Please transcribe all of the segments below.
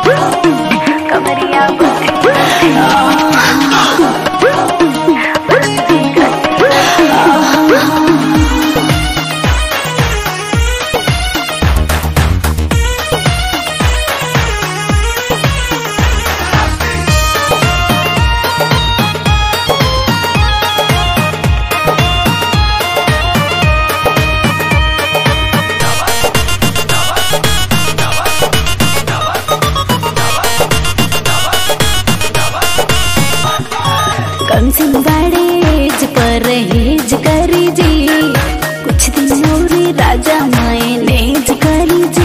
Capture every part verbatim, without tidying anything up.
कमरिया कम सिंह बड़ेज परहेज करी जी, कुछ दिन और राजा मायनेज करी जी।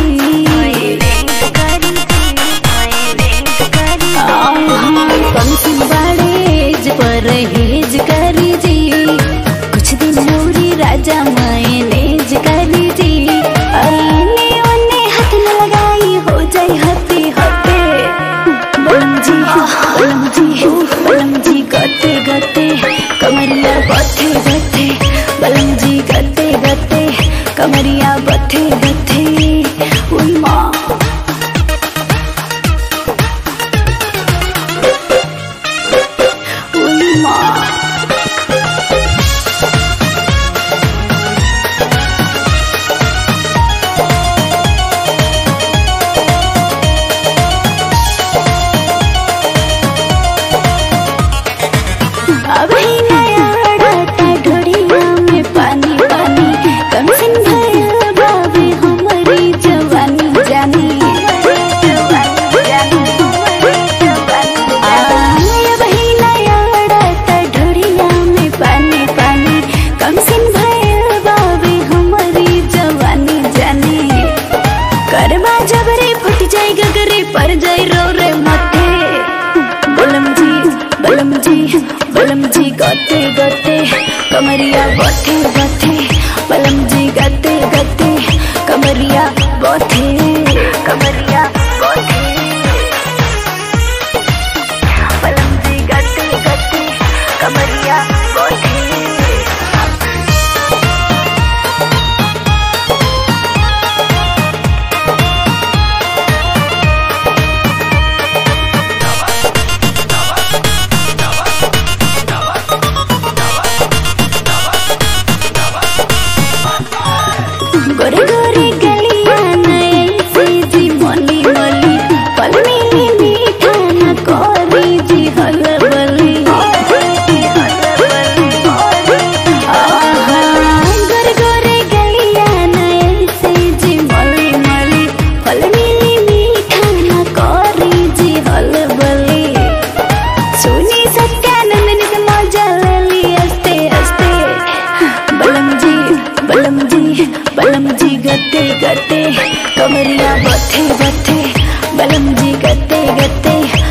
कम सिंह बड़ेज परहेज करी जी, कुछ दिन और राजा मायनेज करी जी। अने ओने हाथ न लगाई हो जाए हते हते। बलम जी बलम जी बलम जी गते गते कमरिया बथे बथे। बलम जी गते गते कमरिया बथे बथे। उई माँ उई माँ अभी नया डाटा ढोड़िया में पानी पानी। कम सिंह भैया बाबे हमारी जवानी जानी। अभी नया डाटा ढोड़िया में पानी पानी। कम सिंह भैया बाबे हमारी जवानी जानी। करवा जबरे फट जाए गगरे पर जाए रो रे मथे। बलम जी बलम जी बलम जी गते गते कमरिया बथे बथे। बलम जी गते गते कमरिया बथे कमरिया बथे। बलम जी गते गते कमरिया बथे। गोरे गोरे गलिया नए से जी मोली मोली। पल मिली मीठा न कोरी जी हलबली। गोरे गोरे गलिया नए से जी मोली मोली। पल मिली मीठा न कोरी जी हलबली। सुनी सत्यानंद ने मजा ले ली हंसते हंसते। बलम जी बलम जी बलम जी गते गते कमरिया बथे बथे। बलम जी गते गते